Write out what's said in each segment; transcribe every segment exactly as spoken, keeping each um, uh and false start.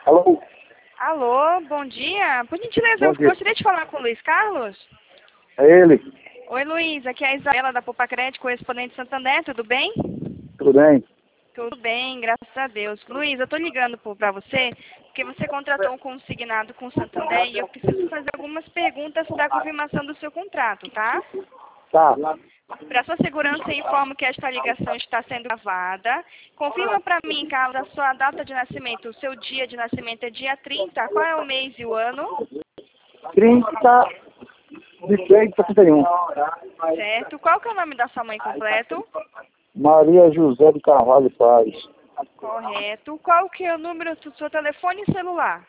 Alô? Alô, bom dia. Por gentileza, Bom eu dia. gostaria de falar com o Luiz Carlos. É ele? Oi, Luiz. Aqui é a Isabela da Poupa Crédito, correspondente de Santander. Tudo bem? Tudo bem? Tudo bem, graças a Deus. Luiz, eu estou ligando para você porque você contratou um consignado com o Santander e eu preciso fazer algumas perguntas da confirmação do seu contrato, tá? Tá. Para sua segurança, eu informo que esta ligação está sendo gravada. Confirma para mim, Carlos, a sua data de nascimento. O seu dia de nascimento é dia trinta. Qual é o mês e o ano? trinta de seis de setenta e um. Certo. Qual que é o nome da sua mãe completo? Maria José de Carvalho Paz. Correto. Qual que é o número do seu telefone e celular?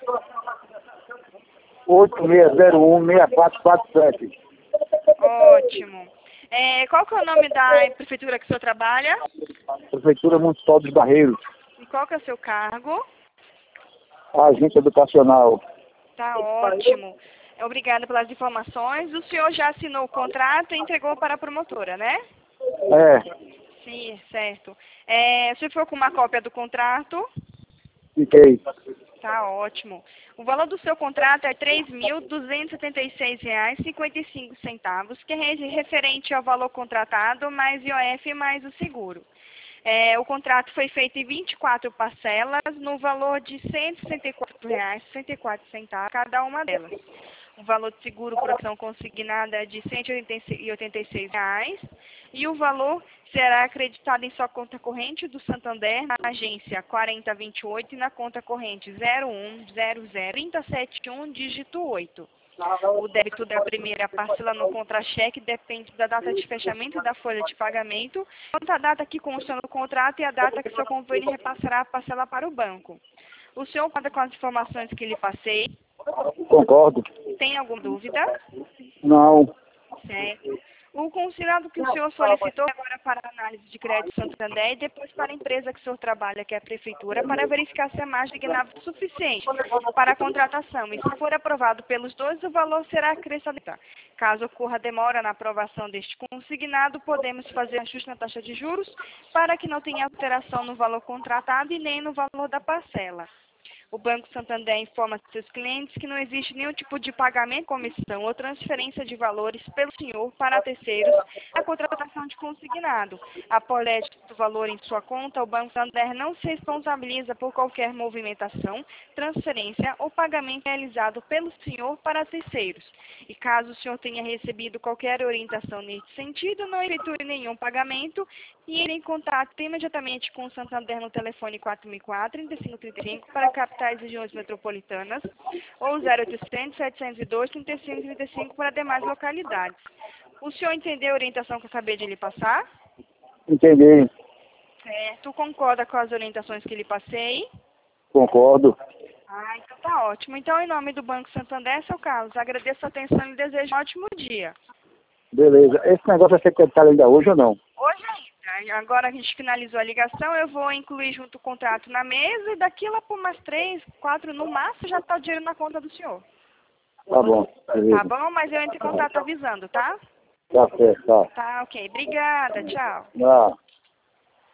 oito seis zero um seis quatro quatro sete. Ótimo. É, qual que é o nome da prefeitura que o senhor trabalha? Prefeitura Municipal dos Barreiros. E qual que é o seu cargo? Agente educacional. Tá ótimo. Obrigada pelas informações. O senhor já assinou o contrato e entregou para a promotora, né? É. Sim, certo. É, você ficou com uma cópia do contrato? Fiquei. Tá ótimo. O valor do seu contrato é três mil duzentos e setenta e seis reais e cinquenta e cinco centavos, que é referente ao valor contratado, mais I O F mais o seguro. É, o contrato foi feito em vinte e quatro parcelas, no valor de cento e sessenta e quatro reais e sessenta e quatro centavos cada uma delas. O valor de seguro por ação consignada é de cento e oitenta e seis reais e o valor será acreditado em sua conta corrente do Santander na agência quarenta vinte e oito e na conta corrente zero um zero zero três zero sete um, dígito oito. O débito da primeira parcela no contra-cheque depende da data de fechamento da folha de pagamento, quanto a data que consta no contrato e a data que seu convênio repassará a parcela para o banco. O senhor conta com as informações que lhe passei? Concordo. Tem alguma dúvida? Não. Certo. O consignado que o senhor solicitou é agora para a análise de crédito Santander e depois para a empresa que o senhor trabalha, que é a prefeitura, para verificar se a margem de guinada é suficiente para a contratação. E se for aprovado pelos dois, o valor será acrescentado. Caso ocorra demora na aprovação deste consignado, podemos fazer ajuste na taxa de juros para que não tenha alteração no valor contratado e nem no valor da parcela. O Banco Santander informa seus clientes que não existe nenhum tipo de pagamento, comissão ou transferência de valores pelo senhor para terceiros na contratação de consignado. Após o valor em sua conta, o Banco Santander não se responsabiliza por qualquer movimentação, transferência ou pagamento realizado pelo senhor para terceiros. E caso o senhor tenha recebido qualquer orientação nesse sentido, não efetue nenhum pagamento e entre em contato imediatamente com o Santander no telefone quatro mil e quatro, trinta e cinco trinta e cinco para capitais e regiões metropolitanas ou zero oitocentos, setecentos e dois, trinta e cinco trinta e cinco para demais localidades. O senhor entendeu a orientação que eu acabei de lhe passar? Entendi. Certo. Concorda com as orientações que lhe passei? Concordo. Ah, então tá ótimo. Então, em nome do Banco Santander, seu Carlos, agradeço a atenção e desejo um ótimo dia. Beleza. Esse negócio vai ser secretário ainda hoje ou não? Hoje ainda. Agora a gente finalizou a ligação, eu vou incluir junto o contrato na mesa e daqui lá por mais três, quatro, no máximo, já está o dinheiro na conta do senhor. Tá bom. Beleza. Tá bom? Mas eu entro em contato avisando, tá? Tá certo, tá. Tá, ok. Obrigada. Tchau. Ah.